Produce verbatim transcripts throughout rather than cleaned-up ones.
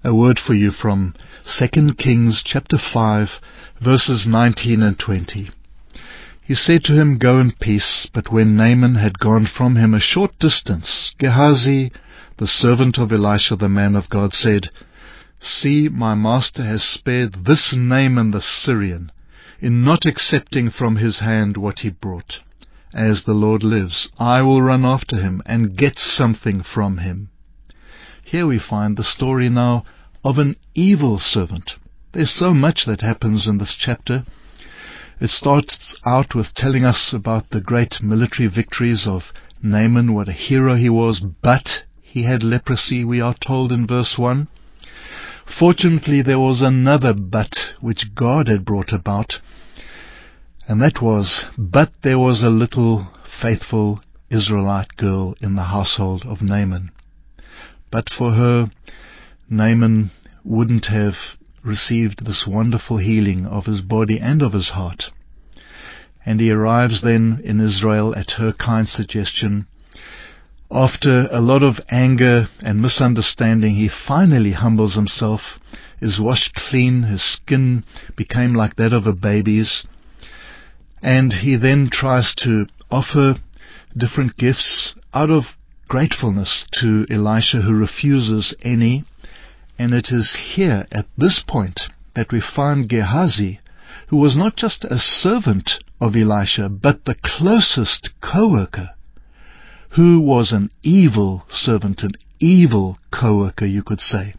A word for you from Second Kings chapter five, verses nineteen and twenty. He said to him, Go in peace. But when Naaman had gone from him a short distance, Gehazi, the servant of Elisha the man of God, said, See, my master has spared this Naaman the Syrian, in not accepting from his hand what he brought. As the Lord lives, I will run after him and get something from him. Here we find the story now of an evil servant. There's so much that happens in this chapter. It starts out with telling us about the great military victories of Naaman, what a hero he was, but he had leprosy, we are told in verse one. Fortunately, there was another but which God had brought about, and that was, but there was a little faithful Israelite girl in the household of Naaman. But for her, Naaman wouldn't have received this wonderful healing of his body and of his heart. And he arrives then in Israel at her kind suggestion. After a lot of anger and misunderstanding, he finally humbles himself, is washed clean, his skin became like that of a baby's, and he then tries to offer different gifts out of gratefulness to Elisha, who refuses any. And it is here at this point that we find Gehazi, who was not just a servant of Elisha, but the closest co-worker, who was an evil servant, an evil co-worker, you could say.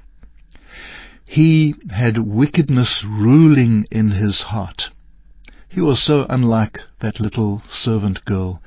He had wickedness ruling in his heart. He was so unlike that little servant girl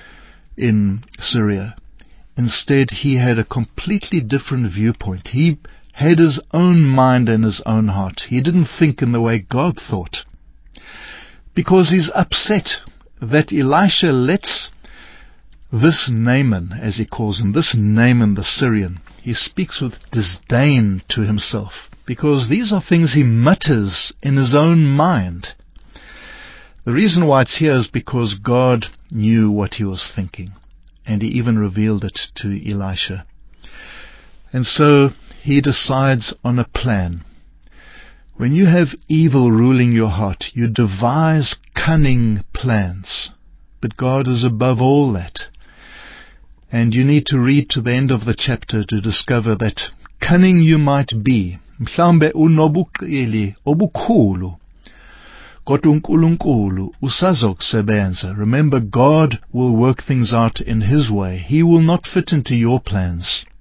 in Syria. Instead, he had a completely different viewpoint. He had his own mind and his own heart. He didn't think in the way God thought. Because he's upset that Elisha lets this Naaman, as he calls him, this Naaman the Syrian, he speaks with disdain to himself, because these are things he mutters in his own mind. The reason why it's here is because God knew what he was thinking, and he even revealed it to Elisha. And so he decides on a plan. When you have evil ruling your heart, you devise cunning plans. But God is above all that. And you need to read to the end of the chapter to discover that cunning you might be, mhlawumbe unobuqili obukhulu, kodwa uNkulunkulu usazokusebenza. Remember, God will work things out in His way. He will not fit into your plans.